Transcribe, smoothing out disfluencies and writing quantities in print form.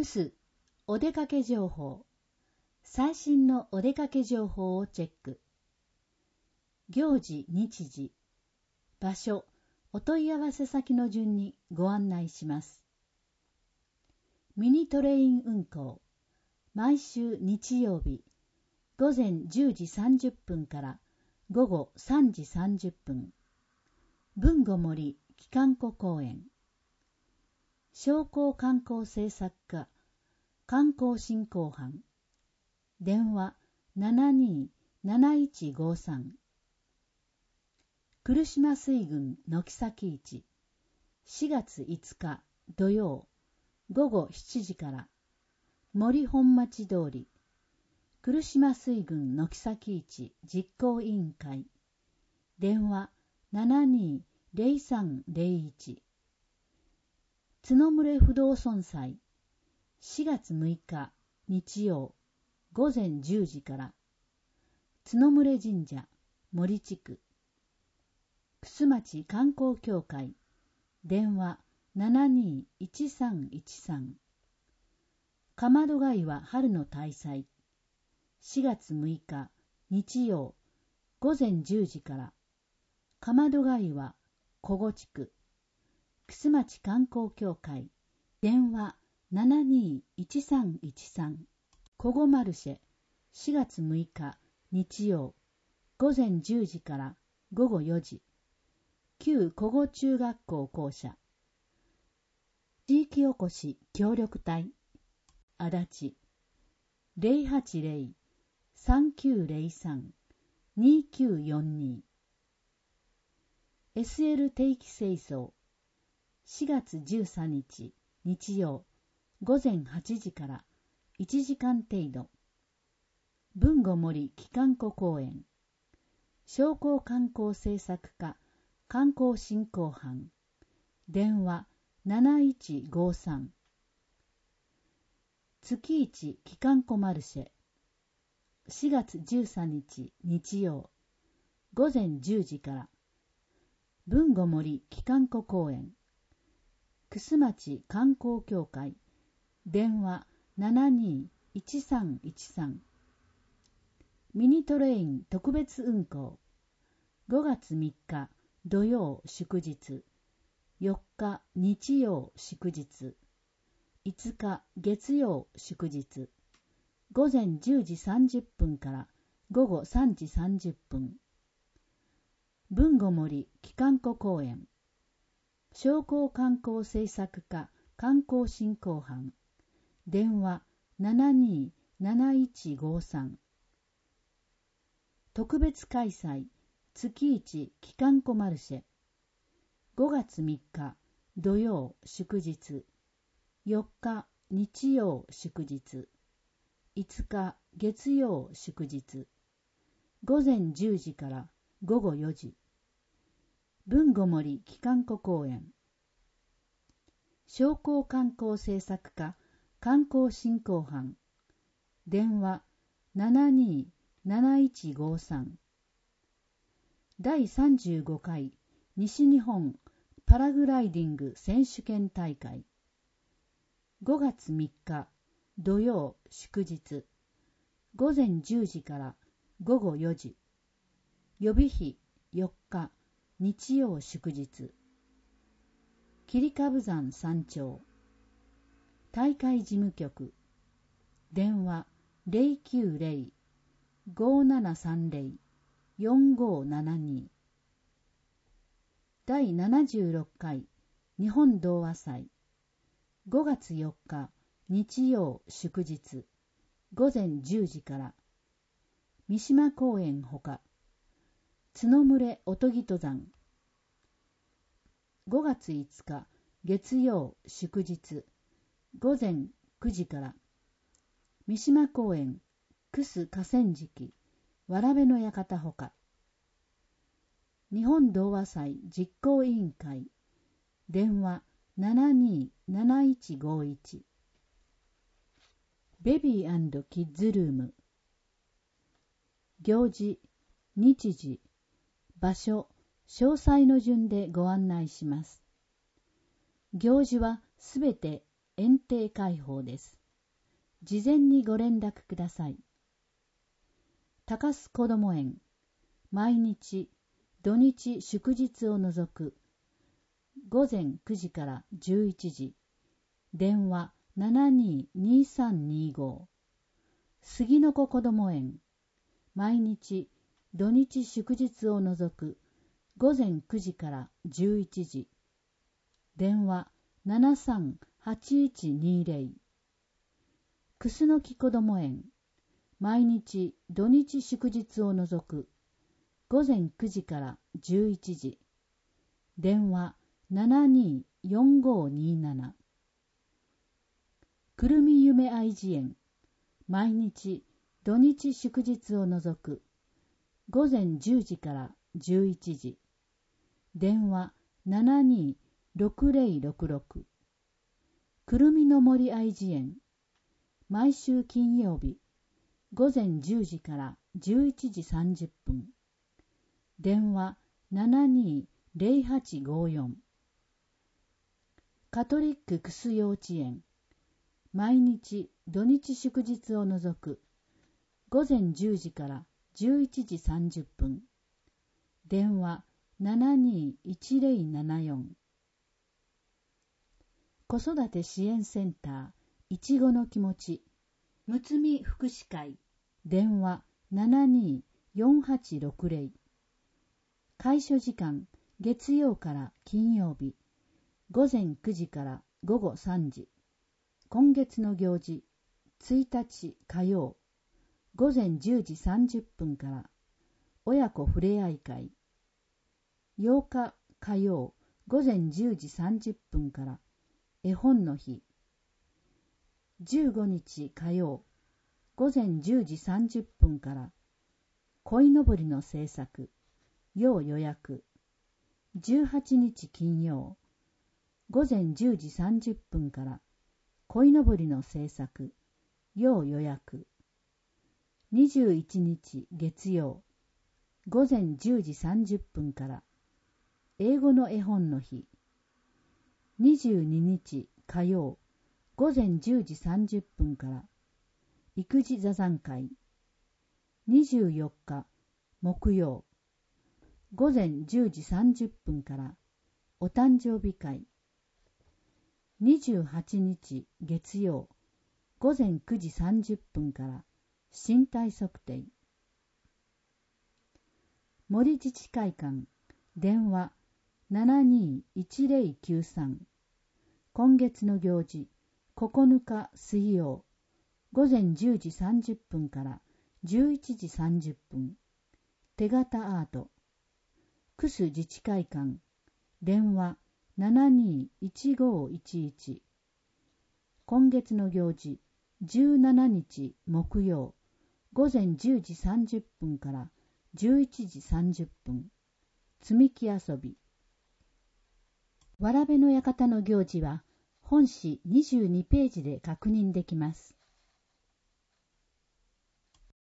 クスお出かけ情報。最新のお出かけ情報をチェック。行事、日時、場所、お問い合わせ先の順にご案内します。ミニトレイン運行。毎週日曜日、午前10時30分から午後3時30分。豊後森機関湖公園。商工観光政策課観光振興班。電話727153。来島水郡軒先市。4月5日土曜午後7時から森本町通り来島水郡軒先市実行委員会。電話720301。角牟不動尊祭。4月6日日曜午前10時から角牟神社森地区。楠町観光協会。電話721313。かまどが岩春の大祭。4月6日日曜午前10時からかまどが岩古後地区。楠町観光協会。電話721313。古後マルシェ。4月6日日曜午前10時から午後4時。旧古後中学校校舎。地域おこし協力隊。足立 080-3903-2942。SL 定期清掃。4月13日日曜午前8時から1時間程度。豊後森機関湖公園。商工観光政策課観光振興班。電話7153。月一機関湖マルシェ。4月13日日曜午前10時から豊後森機関湖公園。楠町観光協会。電話721313。ミニトレイン特別運行。5月3日土曜祝日、4日日曜祝日、5日月曜祝日。午前10時30分から午後3時30分。豊後森機関湖公園。商工観光政策課観光振興班。電話727153。特別開催月一機関湖マルシェ。5月3日土曜祝日、4日日曜祝日、5日月曜祝日。午前10時から午後4時。豊後森機関湖公園。商工観光政策課観光振興班。電話727153。第35回西日本パラグライディング選手権大会。5月3日土曜祝日、午前10時から午後4時。予備費4日日曜祝日。切株山山頂。大会事務局。電話090-5730-4572。第76回日本童話祭。5月4日日曜祝日、午前10時から三島公園ほか角牟おとぎ登山。5月5日月曜祝日、午前9時から三島公園楠河川敷わらべの館ほか。日本童話祭実行委員会。電話727151。ベビー&キッズルーム。行事、日時、場所、詳細の順でご案内します。行事はすべて園庭開放です。事前にご連絡ください。高須こども園、毎日、土日祝日を除く、午前9時から11時、電話722325。杉の子こども園、毎日、土日祝日を除く、午前9時から11時、電話738120。くすのきこども園、毎日土日祝日を除く、午前9時から11時、電話724527。くるみゆめ愛児園、毎日土日祝日を除く、午前10時から11時、電話726066。くるみの森愛児園、毎週金曜日、午前10時から11時30分、電話720854。カトリッククス幼稚園、毎日土日祝日を除く、午前10時から11時30分、電話721074。子育て支援センターいちごの気持ちむつみ福祉会、電話724860。開所時間月曜から金曜日、午前9時から午後3時。今月の行事、1日火曜、午前10時30分から親子ふれあい会。8日火曜、午前10時30分から絵本の日。15日火曜、午前10時30分から鯉のぼりの制作、要予約。18日金曜、午前10時30分から鯉のぼりの制作、要予約。21日月曜、午前10時30分から英語の絵本の日。22日火曜、午前10時30分から育児座談会。24日木曜、午前10時30分からお誕生日会。28日月曜、午前9時30分から身体測定。森自治会館、電話721093。今月の行事、9日水曜、午前10時30分から11時30分。手形アート。楠自治会館、電話721511。今月の行事、17日木曜、午前10時30分から11時30分。積み木遊び。わらべの館の行事は本誌22ページで確認できます。